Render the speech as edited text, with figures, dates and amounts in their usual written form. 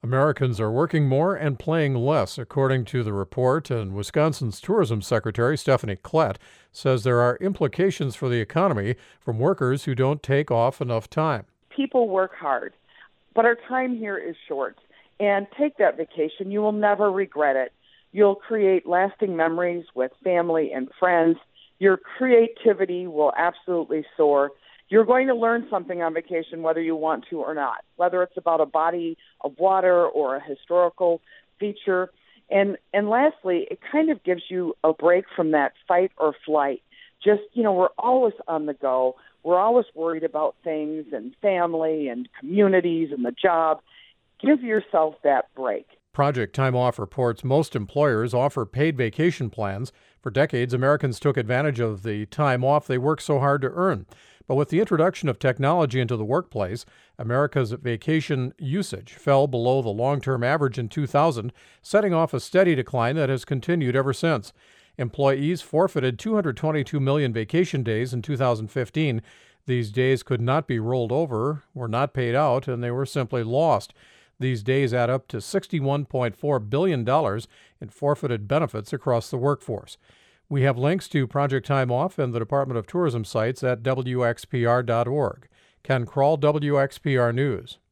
Americans are working more and playing less, according to the report, and Wisconsin's Tourism Secretary Stephanie Klett says there are implications for the economy from workers who don't take off enough time. People work hard, but our time here is short. And take that vacation. You will never regret it. You'll create lasting memories with family and friends. Your creativity will absolutely soar. You're going to learn something on vacation whether you want to or not, whether it's about a body of water or a historical feature. And lastly, it kind of gives you a break from that fight or flight. Just, we're always on the go. We're always worried about things and family and communities and the job. Give yourself that break. Project Time Off reports most employers offer paid vacation plans. For decades, Americans took advantage of the time off they worked so hard to earn. But with the introduction of technology into the workplace, America's vacation usage fell below the long-term average in 2000, setting off a steady decline that has continued ever since. Employees forfeited 222 million vacation days in 2015. These days could not be rolled over, were not paid out, and they were simply lost. These days add up to $61.4 billion in forfeited benefits across the workforce. We have links to Project Time Off and the Department of Tourism sites at WXPR.org. Ken Kroll, WXPR News.